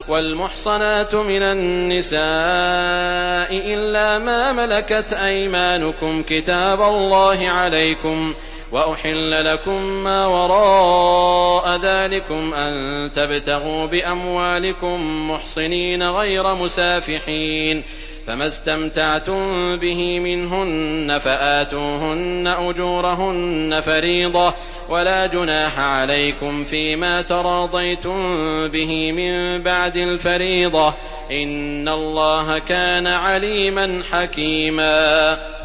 والمحصنات من النساء إلا ما ملكت أيمانكم كتاب الله عليكم، وأحل لكم ما وراء ذلكم أن تبتغوا بأموالكم محصنين غير مسافحين، فما استمتعتم به منهن فآتوهن أجورهن فريضة، ولا جناح عليكم فيما تراضيتم به من بعد الفريضة، إن الله كان عليما حكيما.